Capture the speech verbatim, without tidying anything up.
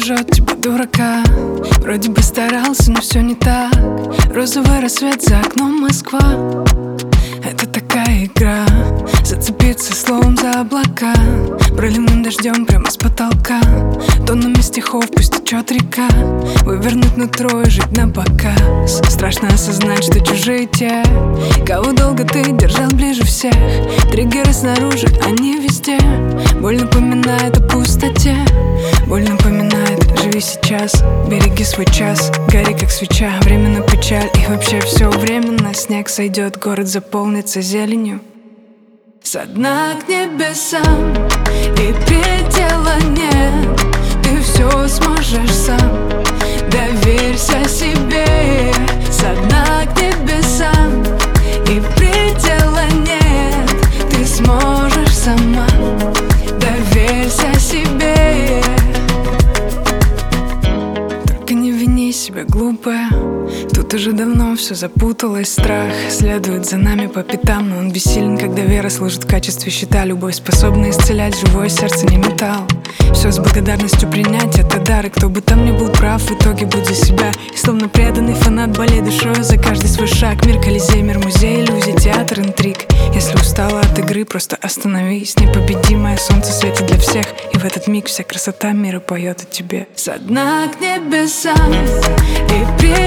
бережет тебя, дурака. Вроде бы старался, но все не так. Розовый рассвет за окном, Москва. Это такая игра, зацепиться словом за облака, проливным дождем прямо с потолка, тоннами стихов пусть течет река. Вывернуть нутро и жить на показ. Страшно осознать, что чужие те, кого долго ты держал ближе всех. Триггеры снаружи, они везде. Боль напоминает о пустоте, боль напоминает: живи сейчас, береги свой час, гори как свеча. Время на печаль и вообще все временно. Снег сойдет, город заполнится зеленью. Со дна к небесам и предела нет. Ты все сможешь сам, доверься себе. Со дна к небесам и предела нет. Ты сможешь сама, доверься себе. Только не вини себя, глупая. Тут уже давно все запуталось. Страх следует за нами по пятам, но он бессилен, когда вера служит в качестве щита. Любовь способна исцелять живое сердце, не металл. Все с благодарностью принять, это дар. И кто бы там ни был прав, в итоге будь за себя. И словно преданный фанат, болей душой за каждый свой шаг. Мир Колизей, мир музей, иллюзий, театр, интриг. Если устала от игры, просто остановись. Непобедимое солнце светит для всех, и в этот миг вся красота мира поет о тебе. Со дна к небесам и при